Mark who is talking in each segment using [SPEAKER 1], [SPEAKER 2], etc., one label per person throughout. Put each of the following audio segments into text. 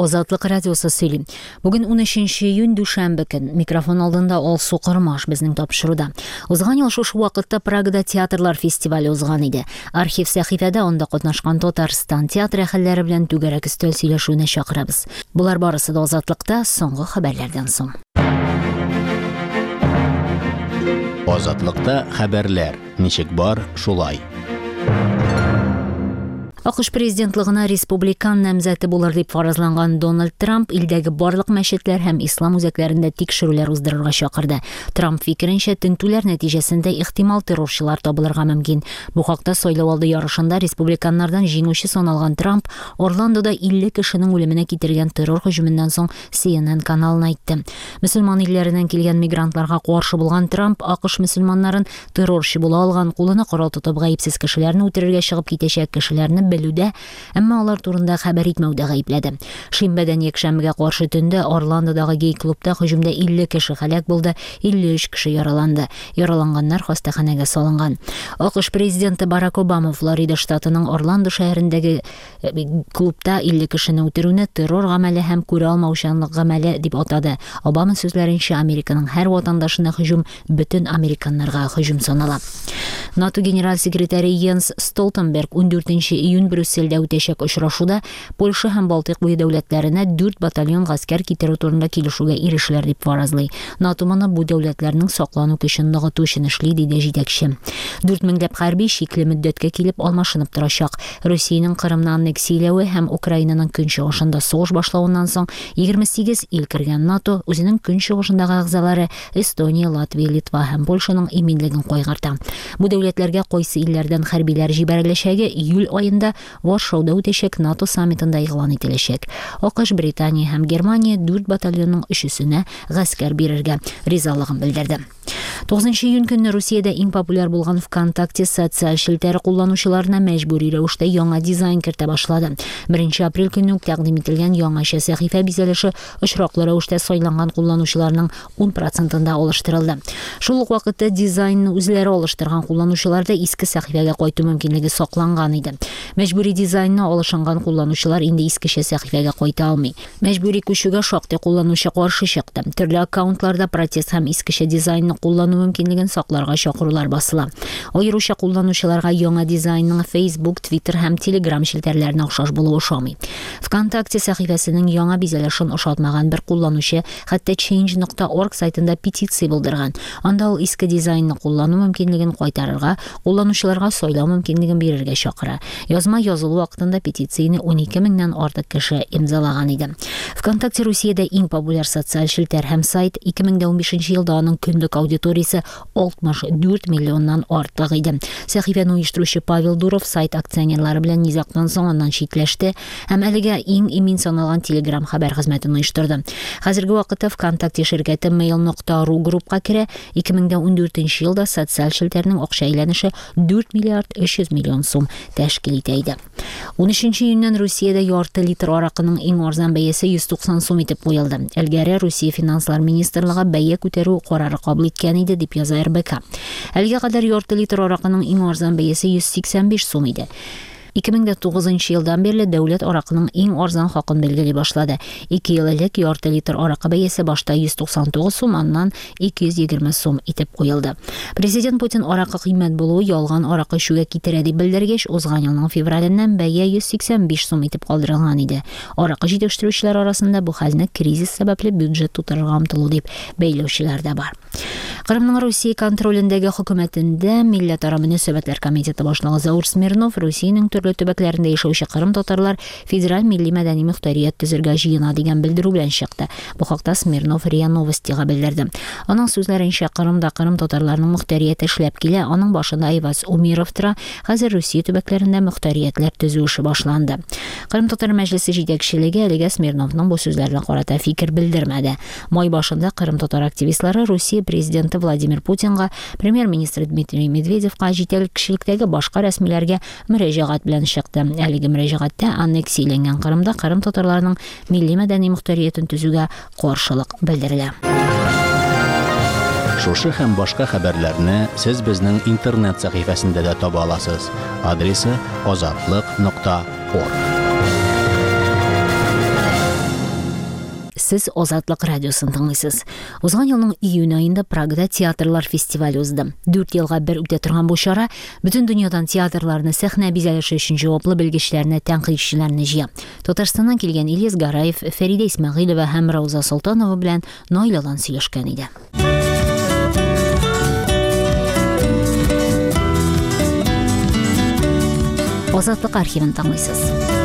[SPEAKER 1] Азатлык радиосы сөйлим. Бүген 13 июнь дүшәмбе көн. Микрофон алдында Алсу Кырмаш безнең тапшыруда. Узган ел шушы вакытта Прагада театрлар фестивале узган иде. Архив сәхифәдә анда катнашкан Татарстан театр әһелләре белән түгәрәк өстәл сөйләшүенә чакырабыз. Булар барысы да Азатлыкта соңгы хәбәрләрдән соң.
[SPEAKER 2] Азатлыкта хәбәрләр. Ничек бар, шулай.
[SPEAKER 1] АКШ президентлыгына республикан намзәте булыр дип фаразланган Дональд Трамп илдәге барлык мәчетләр һәм ислам үзәкләрендә тикшерүләр уздырырга чакырды. Трамп фикеренчә, тинтүләр нәтиҗәсендә ихтимал террорчылар табылырга мөмкин. Бу хакта сайлауалды ярышында республиканнардан җиңүче саналган Трамп Орландода 50 кешенең үлеменә китергән террор һөҗүменнән соң CNN каналына әйтте. Мөселман илләреннән килгән мигрантларга каршы булган Трамп АКШ мөселманнарын террорчы була алган, кулына корал тотып гаепсез кешеләрне үтерергә чыгып китәчәк кешеләрне белүдә, әмма алар турында хәбәр итмәүдә гаепләде. Шимбәдән якшәмбегә каршы төндә Орландодагы гей-клубта һөҗүмдә 50 кеше һәлак булды, 53 кеше яраланды. Яраланганнар хастаханәгә салынган. АКШ президенты Барак Обама Флорида штатының Орландо шәһәрендәге клубта 50 кешене үтерүне террор гамәле һәм күрә алмаучанлык гамәле дип атады. Обама сүзләренчә, Американың һәр ватандашына һөҗүм бөтен американнарга һөҗүм санала. НАТО генераль секретаре Йенс Столтенберг 14 июнь Брюссельдә үтәчәк очрашуда Польша һәм Балтык буе дәүләтләренә 4 батальон гаскәр китерү турында килешүгә ирешеләр дип фаразлый. НАТО моны бу дәүләтләрнең саклану көчен ныгыту өчен эшли, диде җитәкче. 4000 ләп хәрби шикле мөддәткә килеп алмашынып торачак. Русиянең Крымны аннексияләве һәм Украинаның көнчыгышында сугыш башлауыннан соң 28 ил кергән НАТО үзенең көнчыгышындагы әгъзалары Эстония, Латвия, Литва һәм Польшаның иминлеген кайгарта. Бу дәүләтләргә кайсы илләрдән хәрбиләр җибәреләчәге июль ayında Варшауда үтәчәк НАТО саммитында игълан ителәчәк. АКШ, Британия һәм Германия 4 батальонның өчесенә гаскәр бирергә ризалыгын белдерде. 9 июнь көнне Русиядә иң популяр булган ВКонтакте социаль челтәре кулланучыларына мәҗбүри рәвештә яңа дизайн кертә башлады. 1 апрель көнне үк тәкъдим ителгән яңача сәхифә бизәлеше очраклы рәвештә сайланган кулланучыларның 10%-ында алыштырылды. Шул ук вакытта дизайнны үзләре алыштырган кулланучыларда иске сәхифәгә кайту мөмкинлеге сакланган иде. Мәҗбүри дизайнны алышынган кулланучылар инде искечә сәхифәгә кайта алмый. Мәҗбүри күчүгә шактый кулланучы каршы чыкты. Төрле аккаунтларда протест һәм искечә дизайнны куллану мөмкинлеген сакларга чакырулар басыла. Аеруча кулланучыларга яңа дизайнның Facebook, Twitter һәм Telegram челтәрләренә охшаш булуы ошамый. ВКонтакте сәхифәсенең яңа бизәлешен ошатмаган бер кулланучы хәтта change.org сайтында петиция булдырган. Анда ул иске дизайнны куллану мөмкинлеген кайтарырга, кулланучыларга сайлау мөмкинлеген бирергә чакыра. Язма язылу вакытында петицияне 12 меңнән артык кеше имзалаган иде. ВКонтакте Русиядә иң популяр социаль челтәр һәм сайт. 2015 елда аның көндәк аудиториясе 64 миллионнан артык иде. Сәхифәне оештыручы Павел Дуров сайт акционерлары белән низактан соң аннан читләште һәм әлегә иң имин саналган Telegram хәбәр хезмәтен оештырды. Хәзерге вакытта ВКонтакте ширкәте mail.ru группка керә. 2014 елда социаль челтәрнең акча әйләнеше 4 миллиард 300 миллион сум тәшкил итә иде. 13 июньнән Русиядә ярты литр аракының иң арзан бәясе 190 сум итеп куелды. Элгәре Русия финанслар министрлыгы бәя күтәрү карары кабул иткән иде дип яза РБК. Әлегә кадәр ярты литр аракының иң арзан бәясе 185 сум иде. 2009 елдан берле дәүләт аракының иң арзан хакын белгели башлады. 2 ел элек ярты литр аракы бәясе башта 199 сум, аннан 220 сум итеп куелды. Президент Путин аракы кыйммәт булуы ялган аракы ишүгә китерә дип белдергәч, узган елның февраленнән бәя 185 сум итеп калдырылган иде. Аракы җитештерүчеләр арасында бу хәлне кризис сәбәпле бюджет тутырырга омтылу дип бәйләүчеләр дә бар. Крымның Русия контролендәге хөкүмәтендә Милләтара мөнәсәбәтләр комитеты башлыгы Заур Смирнов Русиянең төрле төбәкләрендә яшәүче кырым татарлар федераль милли мәдәни мөхтәрият төзергә җыена дигән белдерү белән чыкты. Бу хакта Смирнов РИА Новостига белдерде. Аның сүзләренчә, Крымда кырым татарларының мөхтәрияте эшләп килә, аның башында Айваз Умиров тора. Хәзер Русия төбәкләрендә мөхтәриятләр төзү эше башланды. Кырым татар мәҗлесе җитәкчелеге әлегә Смирновның бу сүзләренә карата фикер белдермәде. Май башында кырым татар активистлары Русия президенты Владимир Путинга, премьер-министр Дмитрий Медведевка, җитәкчелек кешелектәге башка рәсмиләргә мөрәҗәгать белән чыкты. Әлеге мөрәҗәгатьтә аннексияләнгән Крымда кырым татарларының милли мәдәни мөхтәриятен төзүгә каршылык белдерелә.
[SPEAKER 2] Шушы һәм башка хәбәрләрне сез безнең интернет сәхифәсендә дә таба аласыз. Адресы azatlyk.org.
[SPEAKER 1] Сез Азатлык радиосын тыңлыйсыз. Узган елның июнь айында Прагада театрлар фестивале узды. 4 елга бер үтә торган бу чара бөтен дөньядан театрларны сәхнә бизәлеше өчен җаваплы белгечләрне, тәнкыйтьчеләрне җыя. Татарстаннан килгән Ильяс Гараев, Фәридә Исмәгыйлова һәм Рауза Солтанова белән Наиладан сөйләшкән иде. Азатлык архивын тыңлыйсыз.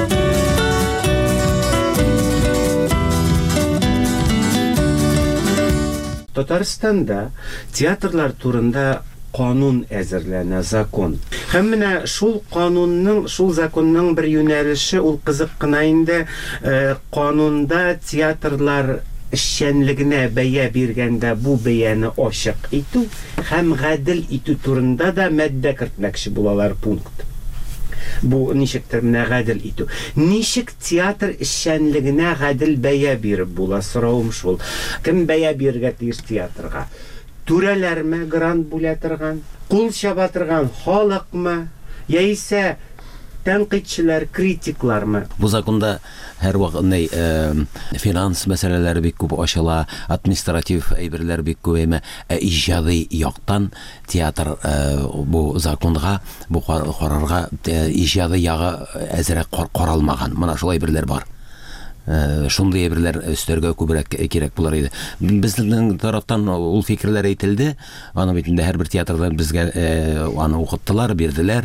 [SPEAKER 3] Татарстанда театрлар турында канун әзерләнә, закон. Һәм менә шул канунның, шул законның бер юнәлеше ул кызык кына инде, канунда театрлар эшчәнлегенә бәя биргәндә бу бәяне ачык итү һәм гадел итү турында да мәддә кертмәкче булалар пункт. Бу ничектер менә гадел итү. Ничек театр эшчәнлегенә гадел бәя биреп була, соравым шул. Кем бәя бирергә тиеш театрга? Түрәләрме грант бүлә торган? Кул чаба торган халыкмы? Яисә тәнкыйтьчеләр, критиклармы?
[SPEAKER 4] Бу законда һәр вакыт финанс мәсьәләләре бик күп ачыла, административ әйберләр бик күп, иҗади яктан театр бу законга, бу карарга иҗади ягы әзрәк каралмаган. Менә шулай әйберләр бар. Шундый әйберләр өстәргә күбрәк кирәк булар иде. Безнең тарафтан ул фикерләр әйтелде. Аны бит инде һәрбер театрда безгә аны укыттылар, бирделәр,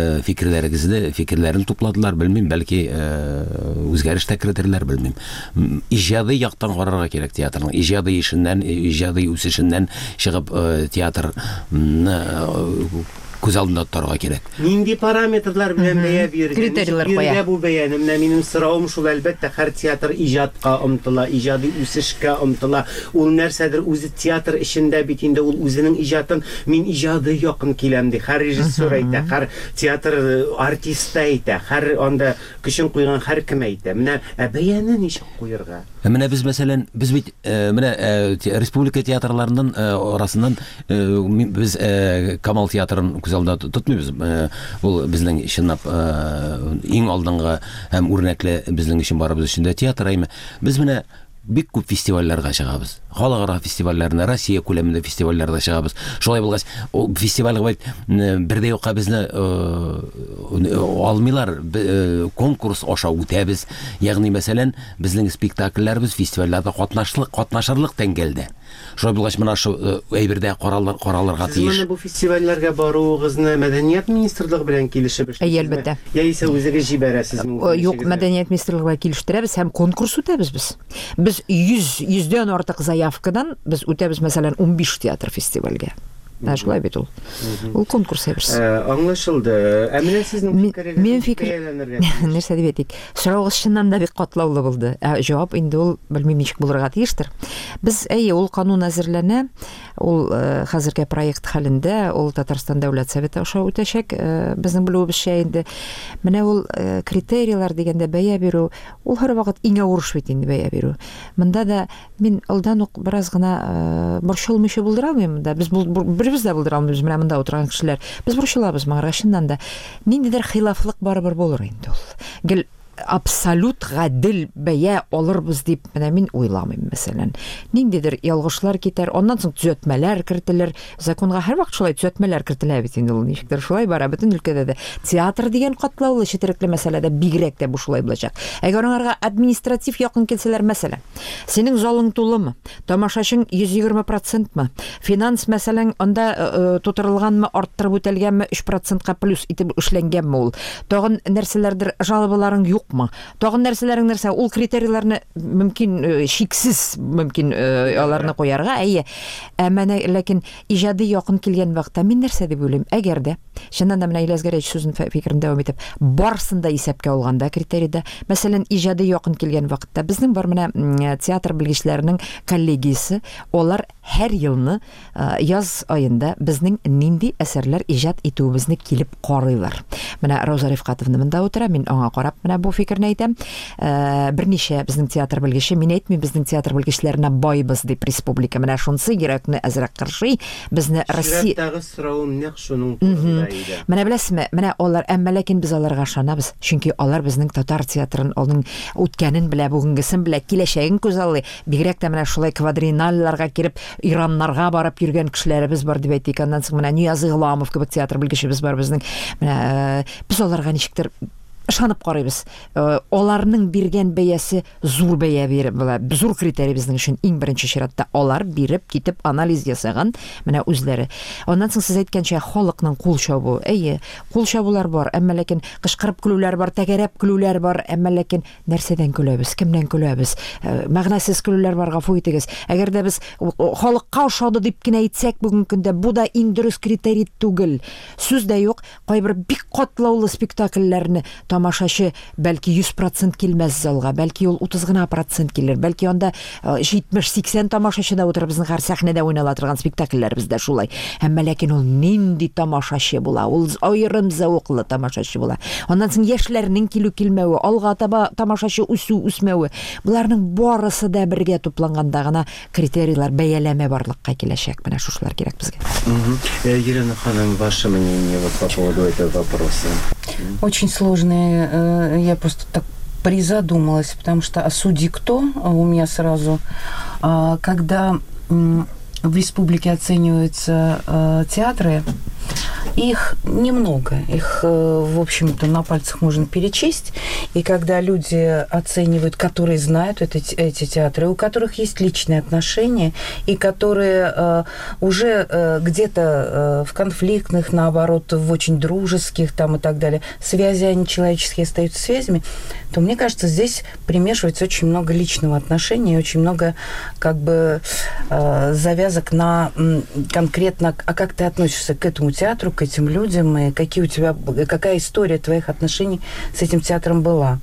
[SPEAKER 4] фикерләрен тупладылар, белмим, бәлки үзгәреш тә кертерләр, белмим. Иҗади яктан карарга кирәк театрның. Иҗади эшеннән, иҗади үсешеннән чыгып театрны күз алдында торырга кирәк.
[SPEAKER 3] Нинди параметрлар белән бәя бирергә?
[SPEAKER 1] Критерийлар куя.
[SPEAKER 3] Бу бәяне менә минем соравым шул, әлбәттә, һәр театр иҗатка омтыла, иҗади үсешкә омтыла. Ул нәрсәдер үзе театр эшендә бит инде ул үзенең иҗатын мин иҗади якын киләм ди. Һәр режиссер әйтә, һәр театр артист әйтә, һәр анда көчен куйган һәр кем әйтә. Менә бәяне ничек куярга?
[SPEAKER 4] Менә без мәсәлән, без бит менә республика театрларының арасыннан без Камал театрын күз алдында тотмыйбыз. Ул безнең чынлап иң алдынгы һәм үрнәкле безнең өчен барыбыз өчен дә театр әйме. Без менә бик күп фестивальләргә чыгабыз. Халыкара фестивальләрне, Россия күләмендә фестивальләргә чыгабыз. Шулай булгач, ул фестивальгә бит бердә юкка безне алмыйлар, конкурс аша үтәбез. Ягъни мәсәлән, безнең спектакльләрбез фестивальләрдә катнашырлык тәңгәлдә. Шулай булгач, менә шу әйбердә каралырга тиеш.
[SPEAKER 3] Сез бу фестивальләргә баруыгызны Мәдәният министрлыгы белән килешеп эшлисезме?
[SPEAKER 5] Әлбәттә.
[SPEAKER 3] Яисә үзегез җибәрәсез?
[SPEAKER 5] Юк, Мәдәният министрлыгына килештерәбез һәм конкурс үтәбез без. Без 100дән артык заявкадан без үтәбез, мәсәлән, 15 театр фестивальгә. Шулай бит ул. Ул конкурс әйберс.
[SPEAKER 3] Аңлашылды. Менә сезнең фикерегез
[SPEAKER 5] нәрсә дип әйтик? Сораугыз чыннан да бик катлаулы булды. Җавап инде ул белмим ничек булырга тиештер. Без ул канун әзерләнә, ул хәзергә проект хәлендә, ул Татарстан дәүләт советы аша үтәчәк. Безнең белүебезчә инде менә ул критерийлар дигәндә бәя бирү, ул һәр вакыт иң авыр эш бит инде бәя бирү. Монда да мин алдан ук бераз гына борчылмыйча булдыра алмыйм да. Без без дә булдыра алмыйбыз, менә монда утырган кешеләр. Без борчылабыз, моңа чыннан да ниндидер хилафлык барыбер булыр инде ул. Гел абсолют гадел бәя алырбыз дип менә мин уйламыйм, мәсәлән. Ниндидер ялгышлар китәр, аннан соң төзәтмәләр кертелер. Законга һәр вакыт шулай төзәтмәләр кертелә бит инде ул. Ничектер шулай бара, бөтен өлкәдә дә. Театр дигән катлаулы четерекле мәсьәләдә бигрәк тә бу шулай булачак. Әгәр аңарга административ якын килсәләр, мәсәлән, синең залың тулымы, тамашачың 120%мы, финанс мәсәлән анда тутырылганмы, арттырып үтәлгәнме, 3%ка плюс итеп эшләнгәнме ул. Тагын нәрсәләрдер жалобаларың юкмы? Тагын нәрсәләрең нәрсә? Ул критерийларны мөмкин шиксез мөмкин аларны куярга, әмма ләкин иҗади якын килгән вакытта мин нәрсә дип уйлыйм? Әгәр дә чыннан да менә Ильяс Гараев сүзен фикерен дәвам итеп, барсын да исәпкә алганда критерийда, мәсәлән, иҗади якын килгән вакытта безнең бар менә театр белгечләренең коллегиясе, алар һәр елны яз айында безнең нинди әсәрләр иҗат итүебезне килеп карыйлар. Менә Рауза Рифкатовна монда утыра, мин аңа карап менә бу фикерне әйтәм. Берничә безнең театр белгече, мин әйтмим, безнең театр белгечләренә байбыз дип республика менә шунсы йөрәкне әзрәк кыршый. Безне Россия
[SPEAKER 3] сорауым нәкъ шуның турында.
[SPEAKER 5] Менә беләсезме, менә алар, әмма ләкин без аларга ышанабыз, чөнки алар безнең татар театрын, аның үткәнен белә, бүгенгесен белә, киләчәген күзаллый. Бигрәк тә менә шулай квадриналларга киреп, Ираннарга барып йөргән кешеләребез бар дип әйтик. Аннан соң менә Нияз Игъламов кебек театр белгечебез бар безнең. Менә без аларга ничектер ышанып карыйбыз. Аларның биргән бәясе зур бәя биреп, зур критерий безнең өчен иң беренче чиратта. Алар биреп, китеп анализ ясаган менә үзләре. Аннан соң сез әйткәнчә халыкның кул чабу. Әйе, кул чабулар бар, әмма ләкин кычкырып көлүләр бар, тәгәрәп көлүләр бар, әмма ләкин нәрсәдән көләбез, кемнән көләбез? Мәгънәсез көлүләр бар, гафу итегез. Әгәр дә без халыкка ошады дип кенә әйтсәк, бүген көндә бу да иң дөрес критерий түгел. Сүз дә юк, кайбер бик катлаулы спектакльләрне тамашачы бәлки 100% килмәс залга, бәлки ул 30 гына процент килер, бәлки анда 70-80 тамашачы да утырып безнең һәр сәхнәдә уйнала торган спектакльләр бездә шулай. Әмма ләкин ул нинди тамашачы була, ул аерым зәвыклы тамашачы була. Аннан соң яшьләрнең килү килмәве, алга таба тамашачы үсү үсмәве, буларның барысы да бергә тупланганда гына критерийлар, бәяләмә барлыкка киләчәк. Менә шушылар кирәк безгә.
[SPEAKER 3] Елена ханым, ваше мнение вот по поводу этого вопроса?
[SPEAKER 6] Очень сложные. Я просто так призадумалась, потому что судьи кто? У меня сразу, когда в республике оцениваются театры, их немного, их, в общем-то, на пальцах можно перечесть, и когда люди оценивают, которые знают эти театры, у которых есть личные отношения, и которые уже где-то в конфликтных, наоборот, в очень дружеских там и так далее, связи, они человеческие остаются связями, то, мне кажется, здесь примешивается очень много личного отношения, очень много, как бы, завязок на конкретно, а как ты относишься к этому театру, к этим людям, и какая история твоих отношений с этим театром была.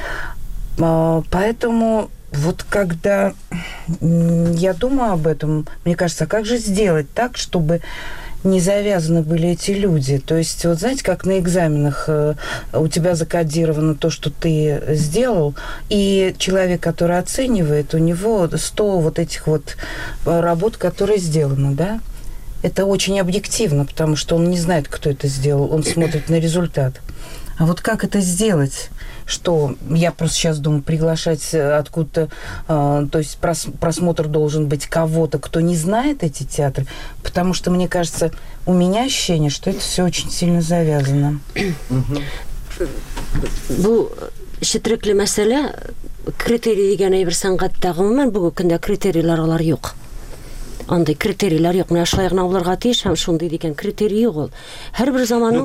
[SPEAKER 6] Поэтому вот когда я думаю об этом, мне кажется, как же сделать так, чтобы не завязаны были эти люди? То есть, вот знаете, как на экзаменах у тебя закодировано то, что ты сделал, и человек, который оценивает, у него 100 вот этих вот работ, которые сделаны, да? Это очень объективно, потому что он не знает, кто это сделал, он смотрит на результат. А вот как это сделать? Что я просто сейчас думаю, приглашать откуда-то, то есть просмотр должен быть кого-то, кто не знает эти театры, потому что, мне кажется, у меня ощущение, что это все очень сильно завязано.
[SPEAKER 7] Бу шетрекле мәсьәлә, критерий дигән әйбер сәнгатьтә гомумән бүген көндә критерийлар алар юк. Андай критерийлар юк. Менә шулай гына булырга тиеш, һәм шундый дигән критерий юк ул. Һәрбер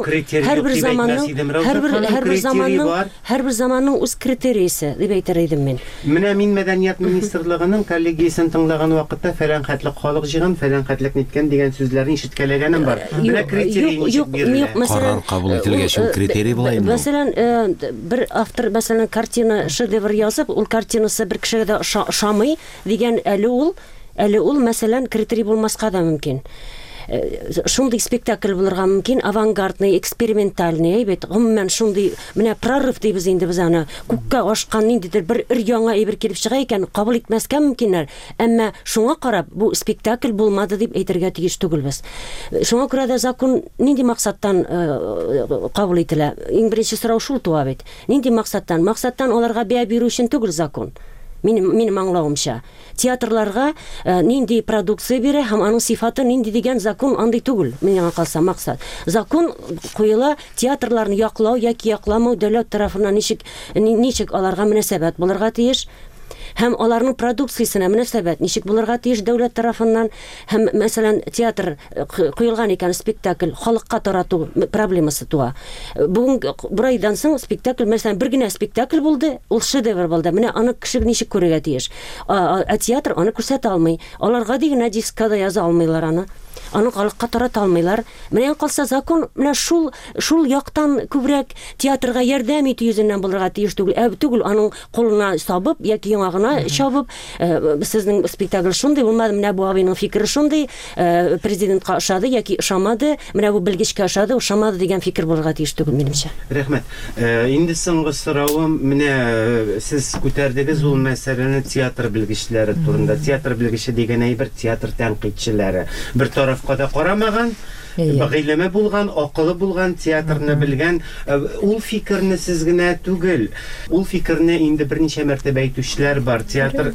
[SPEAKER 7] заманның үз критерийсы дип әйтер идем мин.
[SPEAKER 3] Менә мин Мәдәният министрлыгының коллегиясен тыңлаган вакытта фәлән хәтлек халык җыйган, фәлән хәтлек ниткән дигән сүзләрне ишеткәләгәнем бар. Менә критерий ничек бирелә?
[SPEAKER 4] Карар кабул ителгәч критерий була инде.
[SPEAKER 7] Мәсәлән, бер автор мәсәлән картина шедевр язып, ул картинасы бер кешегә дә ошамый дигән әле ул мәсәлән критерий булмаска да мөмкин. Шундый спектакль булырга мөмкин, авангардный, экспериментальный, әйбәт, гомумән шундый, менә прорыв дибез инде без аны, күккә ашкан ниндидер бер яңа әйбер килеп чыга икән, кабул итмәскә мөмкиннәр. Әмма шуңа карап, бу спектакль булмады дип әйтергә тиеш түгелбез. Шуңа күрә дә закон нинди максаттан кабул ителә? Иң беренче сорау шул туа бит. Нинди максаттан? Максаттан аларга бәя бирү өчен түгел закон. Минем аңлавымча. Театрларга нинди продукция бирә һәм аның сифаты нинди дигән закон андый түгел. Миңа калса максат. Закон куела театрларны яклау яки якламау дәүләт тарафыннан ничек аларга мөнәсәбәт булырга тиеш. Һәм аларның продукциясенә мөнәсәбәт ничек булырга тиеш дәүләт тарафыннан, һәм мәсәлән театр куелган икән, спектакль халыкка тарату проблемасы туа. Бүген бер айдан соң спектакль, мәсәлән, бер генә спектакль булды, ул шедевр булды. Менә аны кеше ничек күрергә тиеш? Театр аны күрсәтә алмый. Аларга дигән дискада яза алмыйлар аны. Аны халыкка тарата алмыйлар. Менә калса закон менә шул яктан күбрәк театрга ярдәм итү йөзеннән булырга тиеш түгел, аның кулына сабып яки яңагына чабып, сезнең спектакль шундый булмады, менә бу абыйның фикере шундый, президентка ошады яки ошамады, менә бу белгечкә ошады, ошамады дигән фикер булырга тиеш түгел минемчә.
[SPEAKER 3] Рәхмәт. Инде соңгы соравым, менә сез күтәрдегез ул мәсьәләне театр белгечләре турында. Театр белгече дигән әйбер театр тәнкыйтьчеләре. Бер тарафка да карамаган, Гыйлеме булган, акылы булган, театрны белгән, ул фикерне сез генә түгел. Ул фикерне инде берничә мәртәбә әйтүчеләр бар. Театр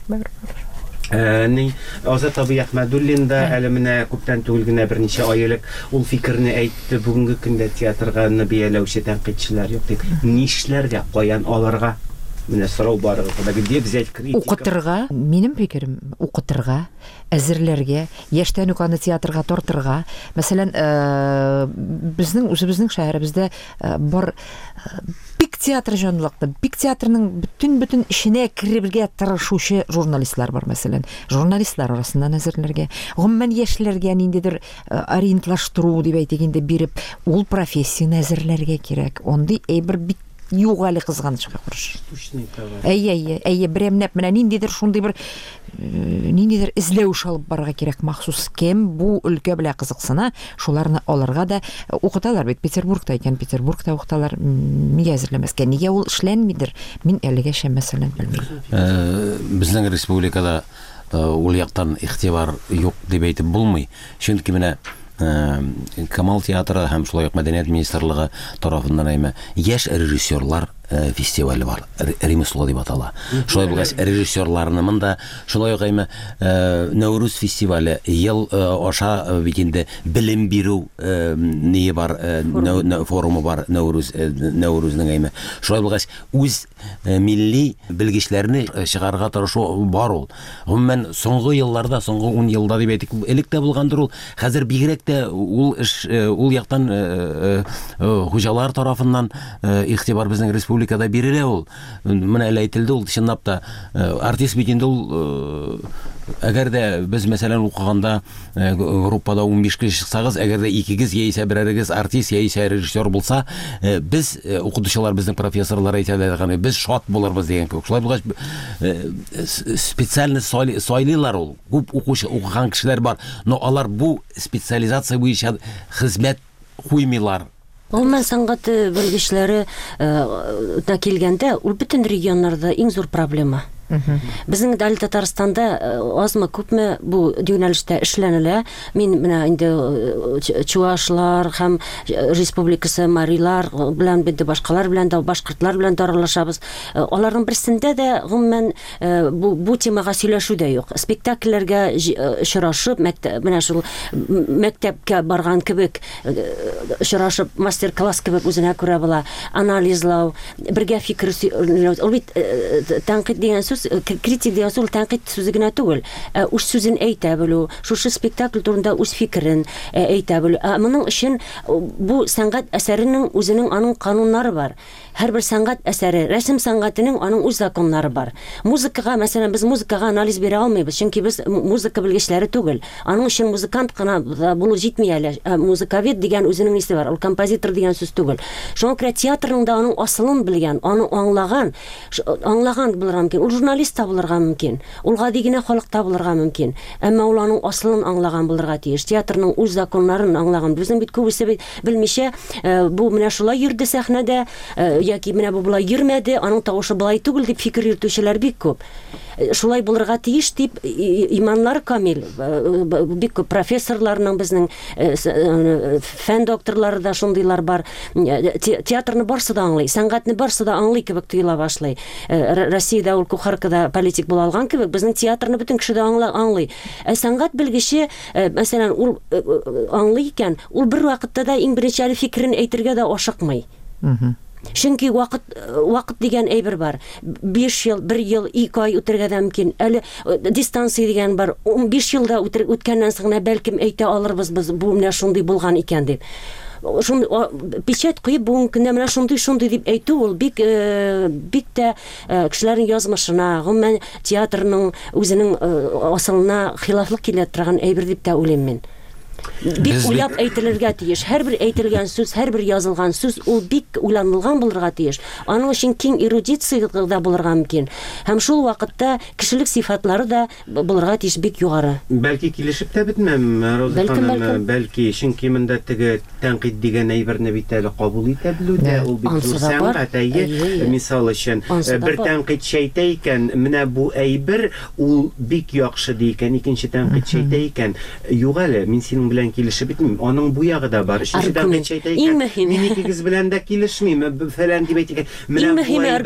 [SPEAKER 3] Азат Абый Әхмәдуллин да әле менә күптән түгел генә берничә ай элек ул фикерне әйтте. Бүгенге көндә театрга бияләүче тәнкыйтьчеләр юк дип. Нишләргә, каян алырга? Менә сорау бар. Где взять критика?
[SPEAKER 5] Укытырга, минем фикерем, укытырга, әзерләргә, яшьтән үк аны театрга тартырга. Мәсәлән, безнең үзебезнең шәһәребездә бар бик театр җанлыкты, бик театрның бөтен эченә кирергә тырышучы журналистлар бар, мәсәлән. Журналистлар арасыннан әзерләргә, гомумән яшьләргә ниндидер ориентлаштыру дип әйтегәндә биреп, ул профессияны әзерләргә кирәк. Ондый әйбер бик юк әле кызганычка күрш. Әйе, берәмнәп менә ниндидер шундый бер ниндидер эзләүш алып барырга кирәк махсус. Кем бу өлкә белән кызыксына, шуларны алырга да укыталар бит. Петербургта икән, Петербургта укыталар. Нигә әзерләмәскә? Нигә ул эшләнмидер? Мин әлегәчә мәсәлән белмим.
[SPEAKER 4] Безнең республикада ул яктан игътибар юк дип әйтеп булмый. Чөнки менә Камал театры һәм шулай ук Мәдәният министрлыгы тарафыннан яшь режиссерлар фестивале бар. Ремесло дип атала. Шулай булгач режиссерларны монда шулай ук Нәүрүз фестивале ел аша бит инде белем бирү ние бар, форумы бар Нәүрүзнең Шулай булгач үз милли белгечләрне чыгарга тырышу бар ул. Гомумән соңгы елларда, соңгы 10 елда дип әйтик, элек тә булгандыр ул. Хәзер бигрәк тә ул яктан хуҗалар тарафыннан игътибар безнең республикада бирелә ул. Менә әйтелде ул чынлап та артист бит инде ул әгәр дә без мәсәлән укыганда группада 15 кеше чыксагыз, әгәр дә икегез яисә берәрегез артист яисә режиссер булса, без укытучылар, безнең профессорлар әйтәләр, без шат булырбыз дигән кебек. Шулай булгач специально сайлыйлар ул. Күп укыган кешеләр бар, но алар бу специализация буенча хезмәт куймыйлар.
[SPEAKER 7] Гомумән сәнгать белгечләре да килгәндә, ул бөтен регионнарда иң зур проблема. Безнең дәл Татарстанда азмы күпме бу юнәлештә эшләнелә. Мин менә инде чуашлар һәм республикасы марилар белән бит башкалар белән дә башкортлар белән дә аралашабыз. Аларның берсендә дә гомумән бу темага сөйләшү дә юк. Спектакльләргә очрашып, менә шул мәктәпкә барган кебек очрашып, мастер-класс кебек үзенә күрә була, анализлау, бергә фикер, ул бит тәнкыйть дигән критик дигән сүз тәнкыйть сүзе генә түгел. Үз сүзен әйтә белү, шушы спектакль турында үз фикерен әйтә белү. Моның өчен бу сәнгать әсәренең үзенең аның кануннары бар. Һәрбер сәнгать әсәре, рәсем сәнгатенең аның үз законнары бар. Музыкага, мәсәлән, без музыкага анализ бирә алмыйбыз, чөнки без музыка белгечләре түгел. Аның өчен музыкант кына булу җитми әле. Музыкавед дигән үзенең исе бар. Ул композитор дигән сүз түгел. Шуңа күрә театрның да аның асылын белгән, аны аңлаган булырга мөмкин. Ул журналист та булырга мөмкин. Ул гади генә халыкта булырга мөмкин. Әмма ул аның асылын аңлаган булырга тиеш. Театрның үз законнарын аңлаган. Безнең бит күбесе белмичә, бу менә шулай йөрде сәхнәдә, яки менә бу булай йөрмәде, аның тавышы булай түгел дип фикер йөртүчеләр бик күп. Шулай булырга тиеш дип иманнары камил. Бик күп профессорларның, безнең фән докторлары да шундыйлар бар. Театрны барсы да аңлый, сәнгатьне барсы да аңлый кебек тоела башлый. Россиядә ул кухаркада политик була алган кебек, безнең театрны бөтен кеше дә аңлый. Сәнгать белгече, мәсәлән, ул аңлый икән, ул бер вакытта да иң беренче фикерен әйтергә дә ашыкмый. Чөнки вакыт дигән әйбер бар. 5 ел, 1 ел, 2 ай үтәргә дә мөмкин. Әле дистанция дигән бар. 15 елда үткәннән соң белким әйтә алырбыз без бу менә шундый булган икән дип. Печать куеп бүгенге көндә менә шундый дип әйтү ул бик тә кешеләрнең язмышына, гомумән театрның үзенең асылына хилафлык килә торган әйбер дип тә уйлыйм мин. Бик уйлап әйтелергә тиеш. Һәрбер әйтелгән сүз, һәрбер язылган сүз ул бик уйланылган булырга тиеш. Аның өчен киң эрудиция да булырга мөмкин. Һәм шул вакытта кешелек сыйфатлары да булырга тиеш бик югары.
[SPEAKER 3] Бәлки килешеп тә бетмәм, Роза ханым, бәлки чөнки монда теге тәнкыйть дигән әйберне бит әле кабул итә белүдә, ул бит зур сәнгать әйе. Мисал өчен бер тәнкыйть әйтә икән, менә бу әйбер ул бик яхшы ди икән, икенче тәнкыйть әйтә икән, юк әле, мин синең белән килешеп бетмим. Аның бу ягы да бар. Өченчедән
[SPEAKER 7] Аргумент. Иң мөһиме.
[SPEAKER 3] Мин икегез белән дә килешмим. Фәлән дип әйтик.
[SPEAKER 7] Иң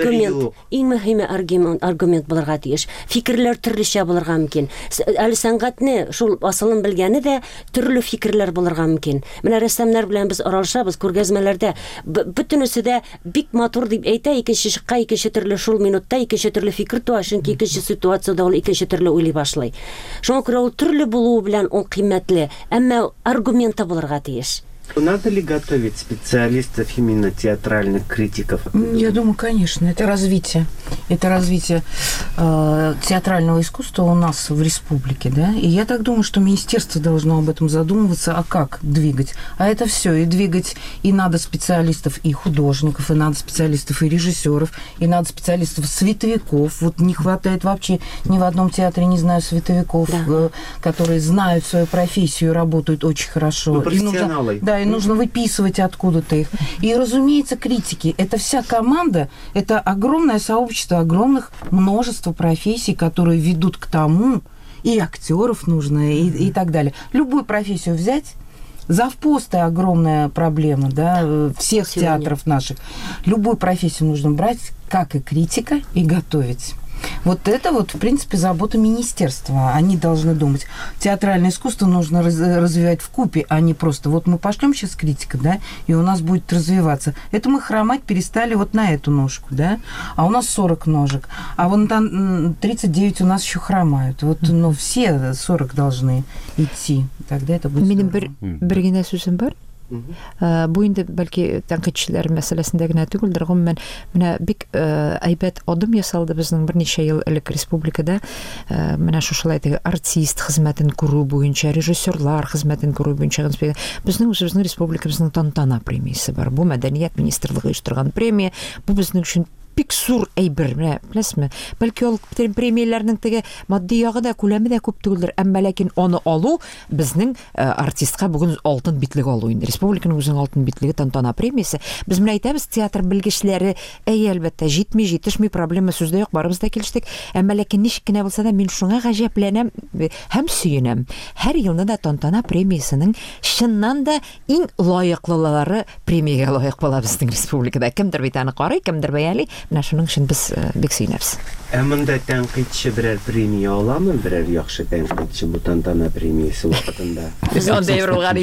[SPEAKER 7] мөһиме аргумент булырга тиеш. Фикерләр төрлечә булырга мөмкин. Әле сәнгатьне шул асылын белгәне дә төрле фикерләр булырга мөмкин. Менә рәссамнар белән без аралашабыз күргәзмәләрдә. Бөтенесе дә бик матур дип әйтә, икенче шыкка икенче төрле шул минутта икенче төрле фикер туа, чөнки икенче ситуациядә ул икенче төрле уйлый башлый. Шуңа күрә ул төрле булуы белән ул кыйммәтле, әмма аргументы булырга тиеш.
[SPEAKER 3] Надо ли готовить специалистов, именно театральных критиков?
[SPEAKER 6] Я думаю, конечно. Это развитие. Это развитие театрального искусства у нас в республике, да. И я так думаю, что министерство должно об этом задумываться, а как двигать. А это все. И двигать и надо специалистов, и художников, и надо специалистов, и режиссеров, и надо специалистов, световиков. Вот не хватает вообще ни в одном театре, не знаю, световиков, да, которые знают свою профессию, работают очень хорошо.
[SPEAKER 3] Ну, профессионалы.
[SPEAKER 6] И нужно выписывать откуда-то их. И, разумеется, критики. Это вся команда, это огромное сообщество, огромных множество профессий, которые ведут к тому, и актеров нужно, и так далее. Любую профессию взять, завпосты огромная проблема, да, всех театров наших. Любую профессию нужно брать, как и критика, и готовить. Вот это вот, в принципе, забота министерства. Они должны думать. Театральное искусство нужно развивать вкупе, а не просто вот мы пошлем сейчас критика, да, и у нас будет развиваться. Это мы хромать перестали вот на эту ножку, да, а у нас 40 ножек, а вон там 39 у нас еще хромают. Вот, ну, все 40 должны идти. Тогда это будет здорово.
[SPEAKER 5] Бу инде бәлки тәнкыйтьчеләр мәсьәләсендә генә түгелдер, гомумән менә бик әйбәт адым ясалды безнең берничә ел элек республикада. Менә шушылай теге артист хезмәтен күрү буенча, режиссерлар хезмәтен күрү буенча безнең үзебезнең республикабызның тантана премиясе бар. Бу мәдәният министрлыгы оештырган премия. Бу безнең өчен бик зур әйбер, менә беләсезме? Бәлки ул премияләрнең теге матди ягы да, күләме дә күп түгелдер, әмма ләкин аны алу безнең артистка бүген алтын битлеге алу инде. Республиканың үзенең алтын битлеге тантана премиясе. Без менә әйтәбез, театр белгечләре, әлбәттә, җитми проблема сүздә юк, барыбыз да килештек. Әмма ләкин ничек кенә булса да, мин шуңа гаҗәпләнәм һәм сөенәм. Һәр елны да тантана премиясенең чыннан да иң лаеклылары премиягә лаек була безнең республикада. Кемдер бит аны карый, кемдер бәяли. Менә шуның өчен без бик сөенәбез.
[SPEAKER 3] Монда тәнкыйтьче берәр премия аламы? Берәр яхшы тәнкыйтьче бу тантана премиясе вакытында.
[SPEAKER 5] Андай юк,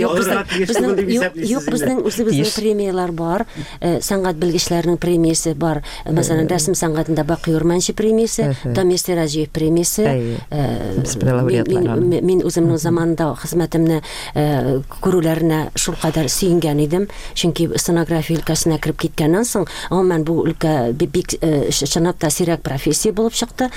[SPEAKER 7] безнең үзебезнең премиялар бар. Сәнгать белгечләренең премиясе бар. Мәсәлән, рәсем сәнгатендә Бакый Урманчы премиясе, Дамир Раҗиев премиясе. Мин үземнең заманында хезмәтемне күрүләренә шул кадәр сөенгән идем. Чөнки сценография өлкәсенә кирип киткәннән соң, гомумән бу өлкә бик чынлап та сирәк профессия булып чыкты.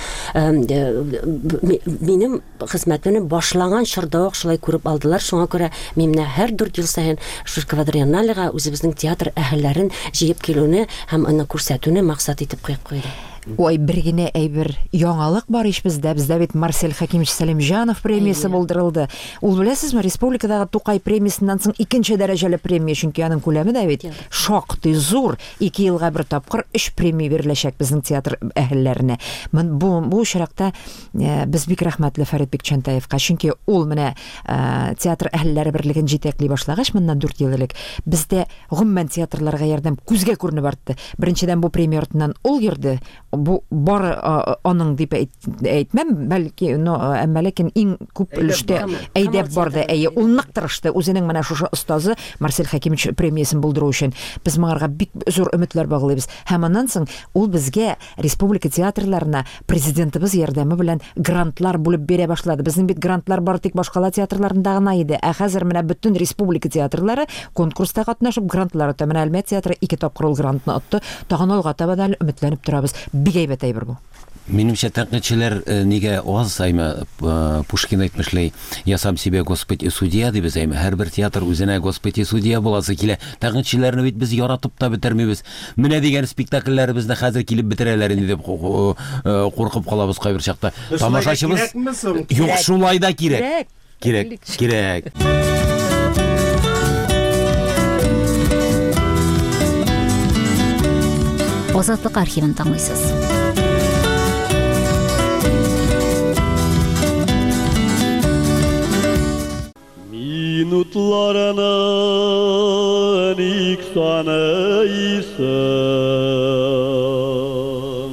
[SPEAKER 7] Минем хезмәтемне башлаган чорда ук шулай күреп алдылар. Шуңа күрә мин һәр 4 ел саен шу квадренналега үзебезнең театр әһелләрен җыеп килүне һәм аны күрсәтүне максат итеп куйдым.
[SPEAKER 5] Ой, бер генә әйбер яңалык бар ич бездә. Бездә бит Марсель Хакимович Сәлимҗанов премиясе булдырылды. Ул беләсезме, республикадагы Тукай премиясеннан соң икенче дәрәҗәле премия, чөнки аның күләме дә бит шактый зур. 2 елга бер тапкыр 3 премия биреләчәк безнең театр әһелләренә. Бу очракта без бик рәхмәтле Фәрит Бикчәнтаевка, чөнки ул менә театр әһелләре берлеген җитәкли башлагач, моннан 4 ел элек бездә гомумән театрларга ярдәм күзгә күренеп артты. Беренчедән бу премия артыннан ул йөрде. Бу бар аның дип әйтмәм, бәлки, әмма ләкин иң күп өлештә әйдәп барды. Ул нык тырышты үзенең менә шушы остазы Марсель Хакимович премиясын булдыру өчен. Без моңарга бик зур өметләр баглыйбыз. Һәм аннан соң ул безгә республика театрларына президентыбыз ярдәме белән грантлар булып бирә башлады. Безнең бит грантлар бар тик башкала театрларында гына иде. Ә хәзер менә бөтен республика театрлары конкурста катнашып грантлар ата. Менә Әлмәт театры 2 тапкыр грантны атты. Тагын алга таба да өметләнеп торабыз. Бик әйбәт әйбер бу.
[SPEAKER 4] Минемчә, тәнкыйтьчеләр нигә аз әйме Пушкин әйтмешләй, я сам себе Господь и судья дип әйтә. Һәрбер театр үзенә Господь и судья буласы килә. Тәнкыйтьчеләрне бит без яратып та бетермибез. Менә дигән спектакльләребезне хәзер килеп бетерәләр инде дип куркып калабыз кайбер чакта. Тамашачыбыз юк, шулай да кирәк. Кирәк.
[SPEAKER 1] Азатлык архивын тыңлыйсыз.
[SPEAKER 8] Мин Minutlarının ilk sanıysın,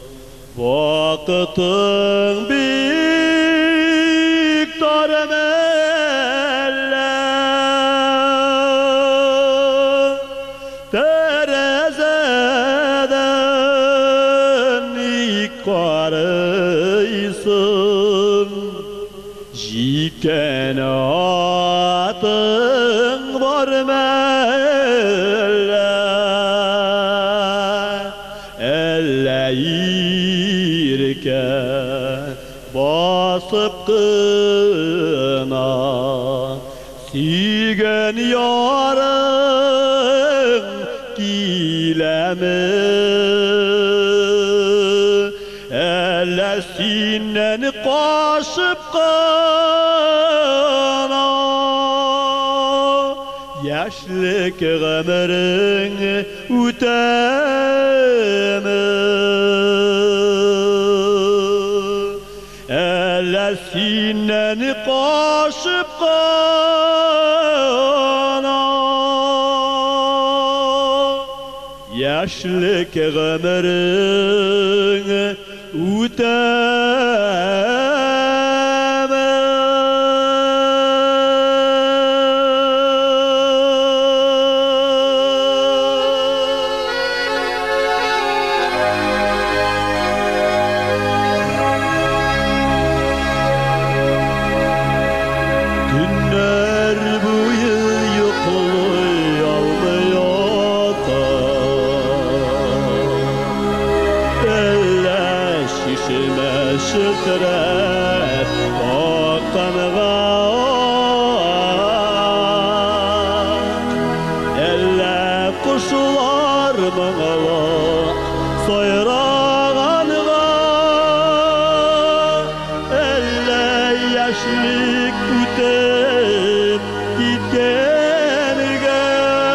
[SPEAKER 8] vakıtın büyük darmelle, terezeden ilk karıysın, jiken atın var melle, elleyirken basıp kına, süygen yarın gilemi, ellesinden kaşıp kına, yaşlık ömrün ütemi, ellesinden kaşıp kına, yaşlık ömrün ütemi. Günler boyu yıkılıyor eller şişime şıkret bakkanığa, eller kuşlar mağala soyrağanığa, eller yaşlık ütep gitkenige,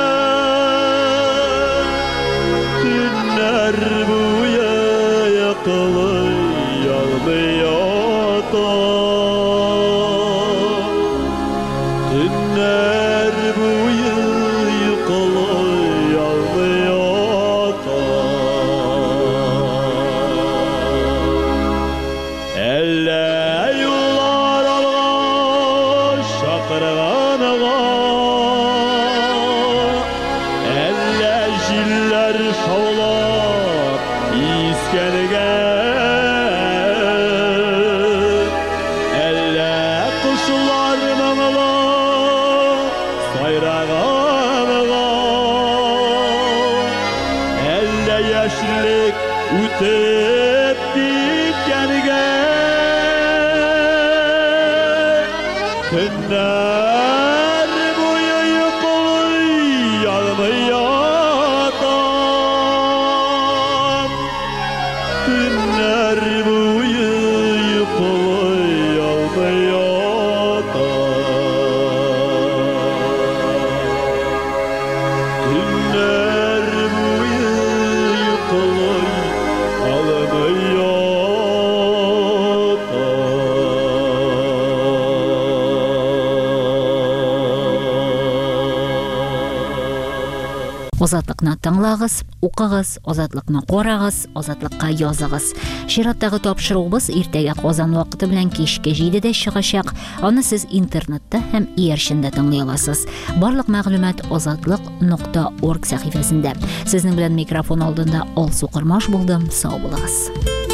[SPEAKER 8] günler boyu yıkılıyor almıyordu, günler boyu yıkılıyor almıyordu, elle yollar algan şakırganıga, elle jiller şavlap iskenige, elle kuşlar mağla sayrağanıga, elle yaşlık ütep gitkenige, günler boyu yıkılıyor almıyordan, günler boyu yıkılıyor almıyordan, günler boyu yıkılıyor almıyordan.
[SPEAKER 1] Озатлыкны тыңлагыз, укыгыз, озатлыкны карагыз, озатлыкка языгыз. Шираттагы тапшыруыбыз иртәгә Казан вакыты белән кичке 7дә чыгачак. Аны сез интернетта һәм иярчендә тыңлый аласыз. Барлык мәгълүмат ozatlik.org сәхифәсендә. Сезнең белән микрофон алдында Алсу Кырмаш булдым. Сау булыгыз.